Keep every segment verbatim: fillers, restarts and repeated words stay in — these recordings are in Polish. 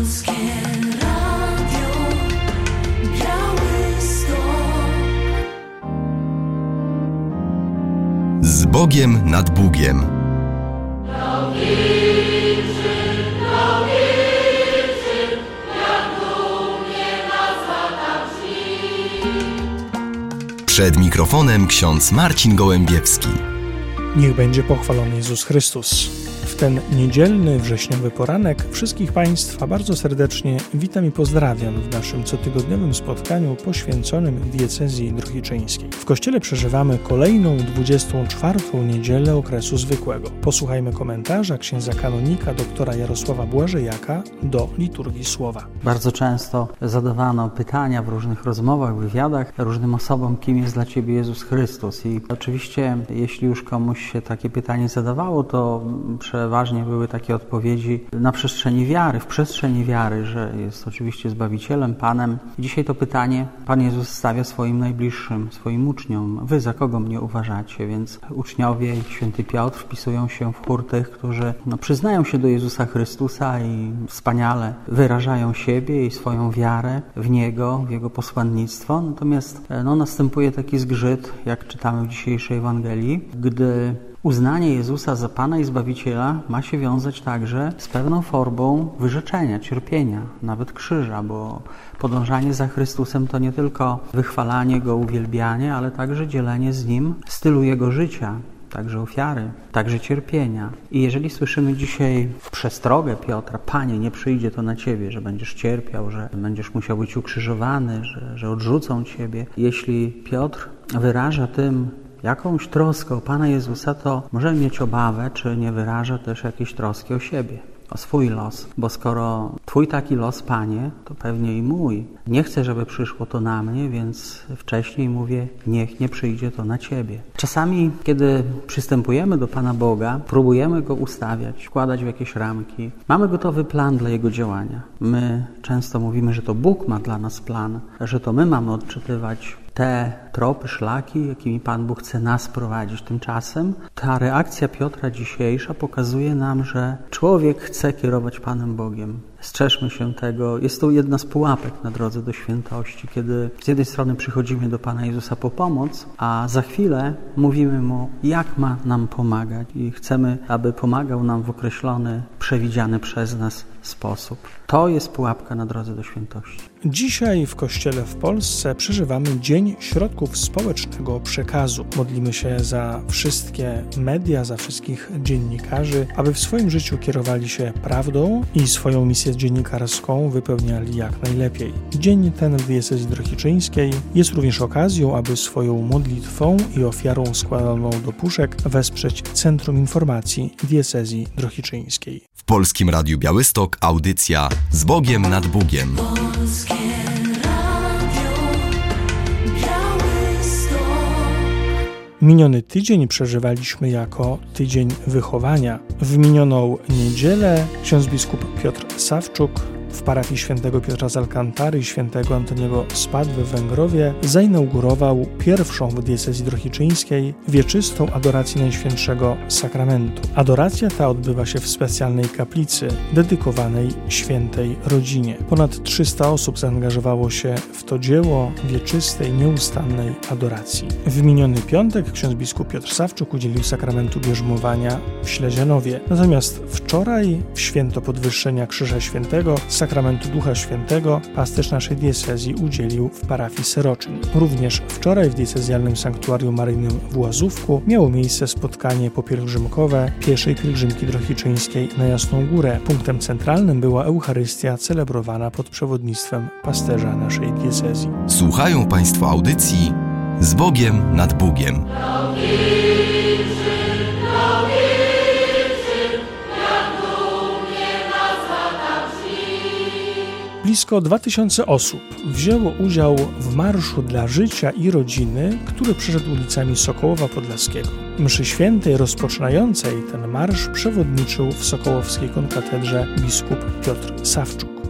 Polskie Radio Białystok. Z Bogiem nad Bugiem. Przed mikrofonem ksiądz Marcin Gołębiewski. Niech będzie pochwalony Jezus Chrystus. W ten niedzielny, wrześniowy poranek wszystkich Państwa bardzo serdecznie witam i pozdrawiam w naszym cotygodniowym spotkaniu poświęconym diecezji drohiczyńskiej. W Kościele przeżywamy kolejną, dwudziestą czwartą niedzielę okresu zwykłego. Posłuchajmy komentarza księdza kanonika doktora Jarosława Błażejaka do liturgii słowa. Bardzo często zadawano pytania w różnych rozmowach, wywiadach różnym osobom, kim jest dla Ciebie Jezus Chrystus. I oczywiście, jeśli już komuś się takie pytanie zadawało, to przeważnie były takie odpowiedzi na przestrzeni wiary, w przestrzeni wiary, że jest oczywiście Zbawicielem, Panem. Dzisiaj to pytanie Pan Jezus stawia swoim najbliższym, swoim uczniom. Wy za kogo mnie uważacie? Więc uczniowie i święty Piotr wpisują się w chór tych, którzy no, przyznają się do Jezusa Chrystusa i wspaniale wyrażają siebie i swoją wiarę w Niego, w Jego posłannictwo. Natomiast no, następuje taki zgrzyt, jak czytamy w dzisiejszej Ewangelii, gdy uznanie Jezusa za Pana i Zbawiciela ma się wiązać także z pewną formą wyrzeczenia, cierpienia, nawet krzyża, bo podążanie za Chrystusem to nie tylko wychwalanie Go, uwielbianie, ale także dzielenie z Nim stylu Jego życia, także ofiary, także cierpienia. I jeżeli słyszymy dzisiaj przestrogę Piotra, Panie, nie przyjdzie to na Ciebie, że będziesz cierpiał, że będziesz musiał być ukrzyżowany, że, że odrzucą Ciebie. Jeśli Piotr wyraża tym jakąś troskę o Pana Jezusa, to możemy mieć obawę, czy nie wyraża też jakiejś troski o siebie, o swój los. Bo skoro Twój taki los, Panie, to pewnie i mój. Nie chcę, żeby przyszło to na mnie, więc wcześniej mówię, niech nie przyjdzie to na Ciebie. Czasami, kiedy przystępujemy do Pana Boga, próbujemy Go ustawiać, wkładać w jakieś ramki. Mamy gotowy plan dla Jego działania. My często mówimy, że to Bóg ma dla nas plan, że to my mamy odczytywać te tropy, szlaki, jakimi Pan Bóg chce nas prowadzić. Tymczasem ta reakcja Piotra dzisiejsza pokazuje nam, że człowiek chce kierować Panem Bogiem. Strzeżmy się tego. Jest to jedna z pułapek na drodze do świętości, kiedy z jednej strony przychodzimy do Pana Jezusa po pomoc, a za chwilę mówimy Mu, jak ma nam pomagać i chcemy, aby pomagał nam w określony, przewidziany przez nas sposób. To jest pułapka na drodze do świętości. Dzisiaj w Kościele w Polsce przeżywamy Dzień Środków Społecznego Przekazu. Modlimy się za wszystkie media, za wszystkich dziennikarzy, aby w swoim życiu kierowali się prawdą i swoją misję dziennikarską wypełniali jak najlepiej. Dzień ten w diecezji drohiczyńskiej jest również okazją, aby swoją modlitwą i ofiarą składaną do puszek wesprzeć Centrum Informacji Diecezji Drohiczyńskiej. W Polskim Radiu Białystok audycja Z Bogiem nad Bugiem. Polskie Radio Białystok. Miniony tydzień przeżywaliśmy jako tydzień wychowania. W minioną niedzielę ksiądz biskup Piotr Sawczuk w parafii świętego Piotra z Alkantary i świętego Antoniego z Padwy w Węgrowie zainaugurował pierwszą w diecezji drohiczyńskiej wieczystą adorację Najświętszego Sakramentu. Adoracja ta odbywa się w specjalnej kaplicy dedykowanej świętej rodzinie. Ponad trzysta osób zaangażowało się w to dzieło wieczystej, nieustannej adoracji. W miniony piątek ksiądz biskup Piotr Sawczuk udzielił sakramentu bierzmowania w Ślezianowie. Natomiast wczoraj, w święto podwyższenia Krzyża Świętego, sakramentu Ducha Świętego pasterz naszej diecezji udzielił w parafii Seroczyn. Również wczoraj w diecezjalnym sanktuarium maryjnym w Łazówku miało miejsce spotkanie popielgrzymkowe pieszej pielgrzymki drohiczyńskiej na Jasną Górę. Punktem centralnym była Eucharystia celebrowana pod przewodnictwem pasterza naszej diecezji. Słuchają Państwo audycji Z Bogiem nad Bugiem. Blisko dwa tysiące osób wzięło udział w Marszu dla Życia i Rodziny, który przeszedł ulicami Sokołowa Podlaskiego. Mszy świętej rozpoczynającej ten marsz przewodniczył w sokołowskiej konkatedrze biskup Piotr Sawczuk.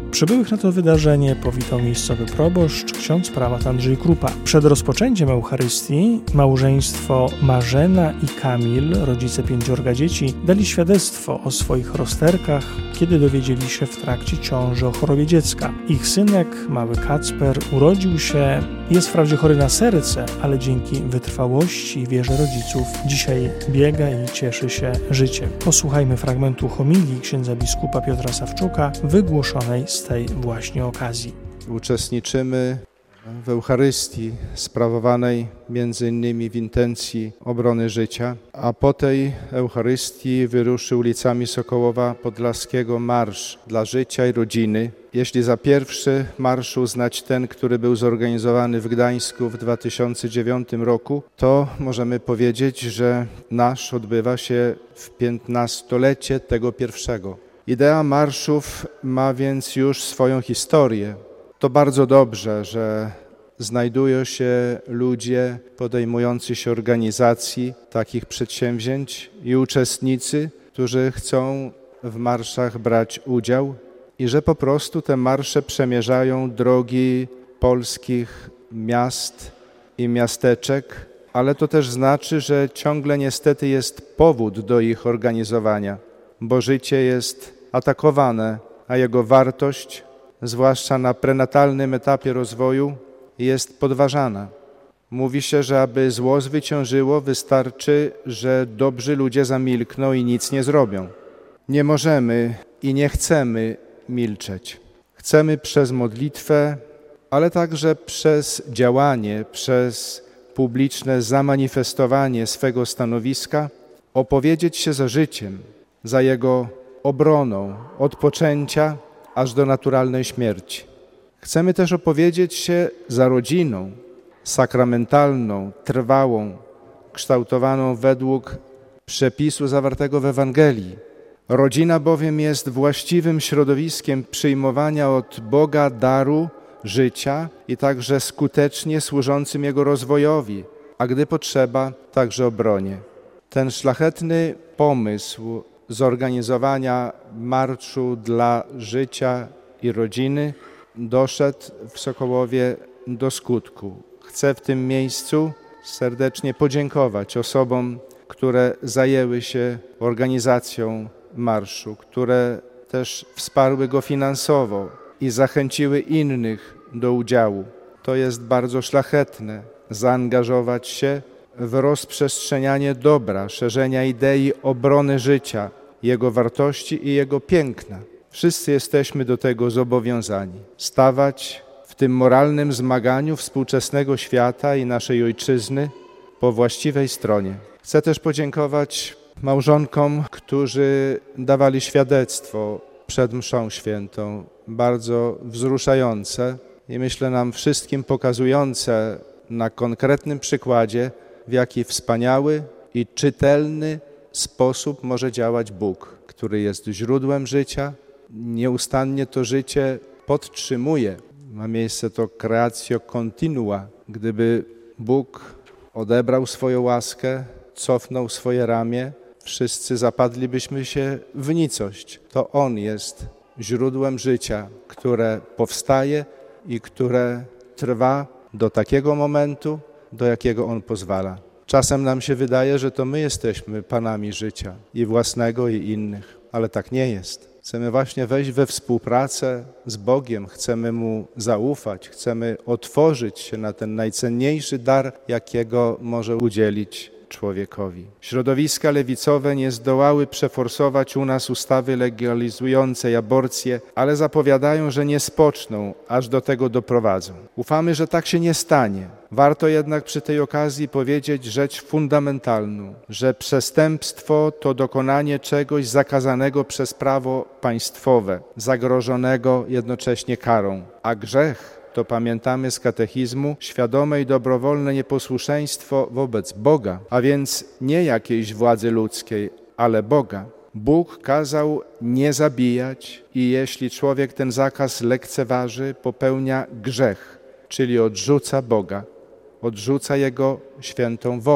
Przybyłych na to wydarzenie powitał miejscowy proboszcz, ksiądz prałat Andrzej Krupa. Przed rozpoczęciem Eucharystii małżeństwo Marzena i Kamil, rodzice pięciorga dzieci, dali świadectwo o swoich rozterkach, kiedy dowiedzieli się w trakcie ciąży o chorobie dziecka. Ich synek, mały Kacper, urodził się, jest wprawdzie chory na serce, ale dzięki wytrwałości i wierze rodziców dzisiaj biega i cieszy się życiem. Posłuchajmy fragmentu homilii księdza biskupa Piotra Sawczuka, wygłoszonej z tej właśnie okazji. Uczestniczymy w Eucharystii sprawowanej między innymi w intencji obrony życia, a po tej Eucharystii wyruszy ulicami Sokołowa Podlaskiego marsz dla życia i rodziny. Jeśli za pierwszy marsz uznać ten, który był zorganizowany w Gdańsku w dwa tysiące dziewiątym roku, to możemy powiedzieć, że nasz odbywa się w piętnastolecie tego pierwszego. Idea marszów ma więc już swoją historię. To bardzo dobrze, że znajdują się ludzie podejmujący się organizacji takich przedsięwzięć i uczestnicy, którzy chcą w marszach brać udział i że po prostu te marsze przemierzają drogi polskich miast i miasteczek, ale to też znaczy, że ciągle niestety jest powód do ich organizowania, bo życie jest atakowane, a jego wartość, zwłaszcza na prenatalnym etapie rozwoju, jest podważana. Mówi się, że aby zło zwyciężyło, wystarczy, że dobrzy ludzie zamilkną i nic nie zrobią. Nie możemy i nie chcemy milczeć. Chcemy przez modlitwę, ale także przez działanie, przez publiczne zamanifestowanie swego stanowiska opowiedzieć się za życiem, za jego obroną od poczęcia aż do naturalnej śmierci. Chcemy też opowiedzieć się za rodziną sakramentalną, trwałą, kształtowaną według przepisu zawartego w Ewangelii. Rodzina bowiem jest właściwym środowiskiem przyjmowania od Boga daru życia i także skutecznie służącym Jego rozwojowi, a gdy potrzeba, także obronie. Ten szlachetny pomysł zorganizowania marszu dla życia i rodziny doszedł w Sokołowie do skutku. Chcę w tym miejscu serdecznie podziękować osobom, które zajęły się organizacją marszu, które też wsparły go finansowo i zachęciły innych do udziału. To jest bardzo szlachetne, zaangażować się w rozprzestrzenianie dobra, szerzenia idei obrony życia, jego wartości i jego piękna. Wszyscy jesteśmy do tego zobowiązani. Stawać w tym moralnym zmaganiu współczesnego świata i naszej ojczyzny po właściwej stronie. Chcę też podziękować małżonkom, którzy dawali świadectwo przed mszą świętą, bardzo wzruszające i myślę nam wszystkim pokazujące na konkretnym przykładzie, w jaki wspaniały i czytelny sposób może działać Bóg, który jest źródłem życia, nieustannie to życie podtrzymuje. Ma miejsce to creatio continua. Gdyby Bóg odebrał swoją łaskę, cofnął swoje ramię, wszyscy zapadlibyśmy się w nicość. To On jest źródłem życia, które powstaje i które trwa do takiego momentu, do jakiego On pozwala. Czasem nam się wydaje, że to my jesteśmy panami życia i własnego, i innych, ale tak nie jest. Chcemy właśnie wejść we współpracę z Bogiem, chcemy Mu zaufać, chcemy otworzyć się na ten najcenniejszy dar, jakiego może udzielić człowiekowi. Środowiska lewicowe nie zdołały przeforsować u nas ustawy legalizującej aborcję, ale zapowiadają, że nie spoczną, aż do tego doprowadzą. Ufamy, że tak się nie stanie. Warto jednak przy tej okazji powiedzieć rzecz fundamentalną, że przestępstwo to dokonanie czegoś zakazanego przez prawo państwowe, zagrożonego jednocześnie karą, a grzech to, pamiętamy z katechizmu, świadome i dobrowolne nieposłuszeństwo wobec Boga, a więc nie jakiejś władzy ludzkiej, ale Boga. Bóg kazał nie zabijać i jeśli człowiek ten zakaz lekceważy, popełnia grzech, czyli odrzuca Boga, odrzuca Jego świętą wolę.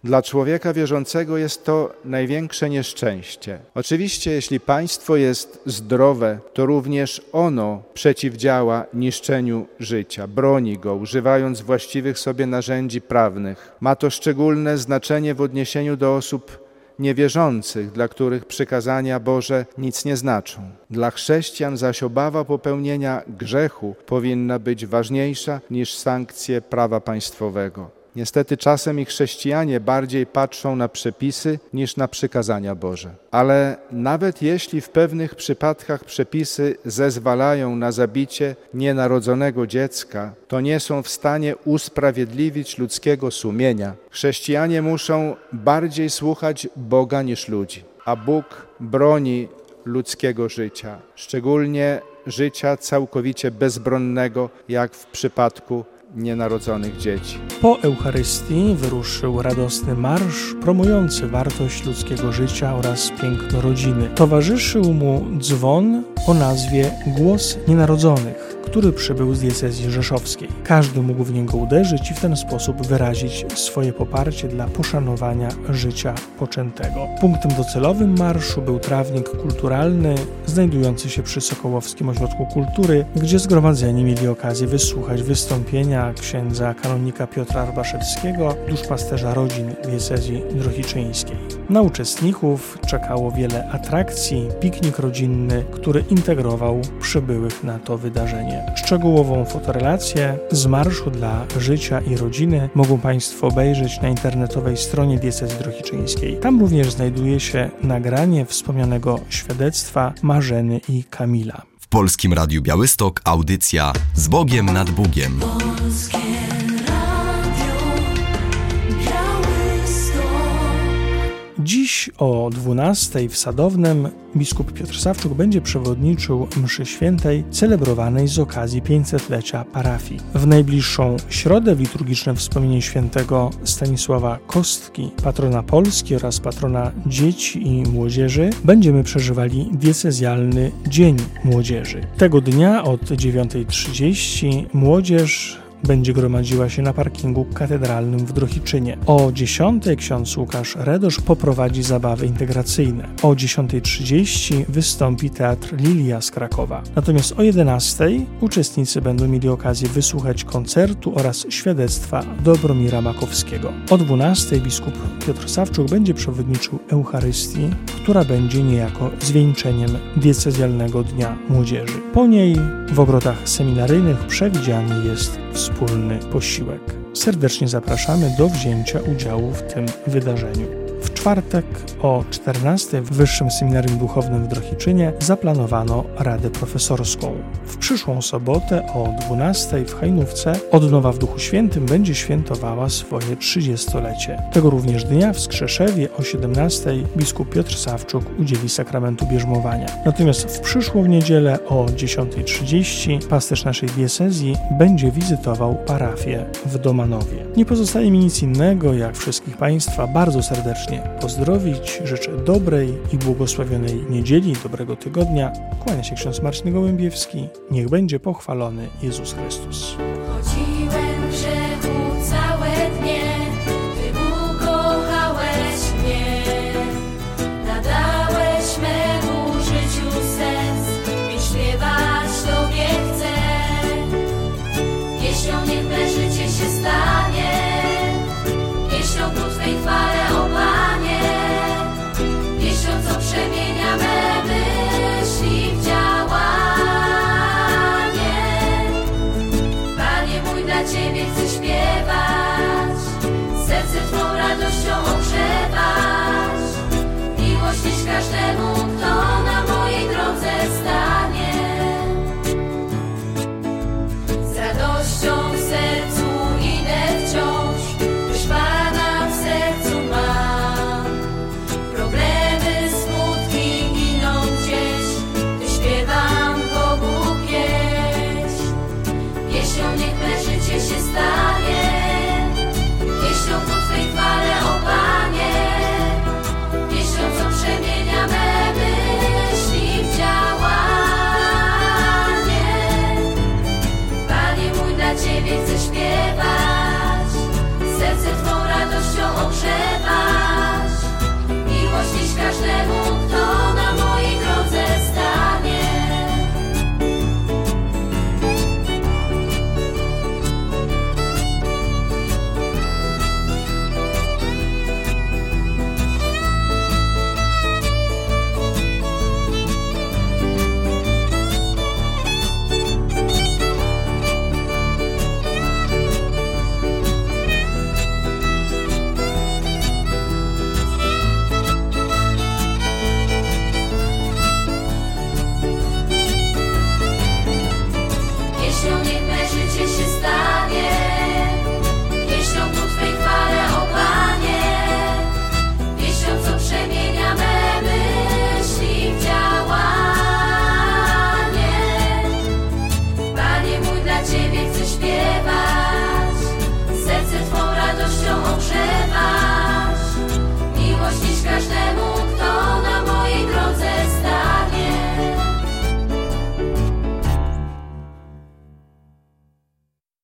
Dla człowieka wierzącego jest to największe nieszczęście. Oczywiście, jeśli państwo jest zdrowe, to również ono przeciwdziała niszczeniu życia, broni go, używając właściwych sobie narzędzi prawnych. Ma to szczególne znaczenie w odniesieniu do osób niewierzących, dla których przykazania Boże nic nie znaczą. Dla chrześcijan zaś obawa popełnienia grzechu powinna być ważniejsza niż sankcje prawa państwowego. Niestety czasem i chrześcijanie bardziej patrzą na przepisy niż na przykazania Boże. Ale nawet jeśli w pewnych przypadkach przepisy zezwalają na zabicie nienarodzonego dziecka, to nie są w stanie usprawiedliwić ludzkiego sumienia. Chrześcijanie muszą bardziej słuchać Boga niż ludzi, a Bóg broni ludzkiego życia, szczególnie życia całkowicie bezbronnego, jak w przypadku nienarodzonych dzieci. Po Eucharystii wyruszył radosny marsz promujący wartość ludzkiego życia oraz piękno rodziny. Towarzyszył mu dzwon o nazwie Głos Nienarodzonych, który przybył z diecezji rzeszowskiej. Każdy mógł w niego uderzyć i w ten sposób wyrazić swoje poparcie dla poszanowania życia poczętego. Punktem docelowym marszu był trawnik kulturalny znajdujący się przy Sokołowskim Ośrodku Kultury, gdzie zgromadzeni mieli okazję wysłuchać wystąpienia księdza kanonika Piotra Arbaszewskiego, duszpasterza rodzin diecezji drohiczyńskiej. Na uczestników czekało wiele atrakcji, piknik rodzinny, który integrował przybyłych na to wydarzenie. Szczegółową fotorelację z marszu dla życia i rodziny mogą Państwo obejrzeć na internetowej stronie diecezji drohiczyńskiej. Tam również znajduje się nagranie wspomnianego świadectwa Marzeny i Kamila. W Polskim Radiu Białystok audycja Z Bogiem nad Bugiem. Polskie Radio Białystok. Dziś o dwunastej w Sadownem biskup Piotr Sawczuk będzie przewodniczył mszy świętej celebrowanej z okazji pięćsetlecia parafii. W najbliższą środę w liturgiczne wspomnienie świętego Stanisława Kostki, patrona Polski oraz patrona dzieci i młodzieży, będziemy przeżywali diecezjalny Dzień Młodzieży. Tego dnia od dziewiątej trzydzieści młodzież będzie gromadziła się na parkingu katedralnym w Drohiczynie. O dziesiątej ksiądz Łukasz Redosz poprowadzi zabawy integracyjne. O dziesiątej trzydzieści wystąpi Teatr Lilia z Krakowa. Natomiast o jedenastej uczestnicy będą mieli okazję wysłuchać koncertu oraz świadectwa Dobromira Makowskiego. O dwunastej biskup Piotr Sawczuk będzie przewodniczył Eucharystii, która będzie niejako zwieńczeniem diecezjalnego Dnia Młodzieży. Po niej w ogrodach seminaryjnych przewidziany jest wspólny posiłek. Serdecznie zapraszamy do wzięcia udziału w tym wydarzeniu. W czwartek o czternastej w Wyższym Seminarium Duchownym w Drohiczynie zaplanowano Radę Profesorską. W przyszłą sobotę o dwunastej w Hajnówce Odnowa w Duchu Świętym będzie świętowała swoje trzydziestolecie. Tego również dnia w Skrzeszewie o siedemnastej biskup Piotr Sawczuk udzieli sakramentu bierzmowania. Natomiast w przyszłą niedzielę o dziesiątej trzydzieści pasterz naszej diecezji będzie wizytował parafię w Domanowie. Nie pozostaje mi nic innego, jak wszystkich Państwa bardzo serdecznie pozdrowić. Życzę dobrej i błogosławionej niedzieli, dobrego tygodnia. Kłania się ksiądz Marcin Gołębiewski. Niech będzie pochwalony Jezus Chrystus. Chodziłem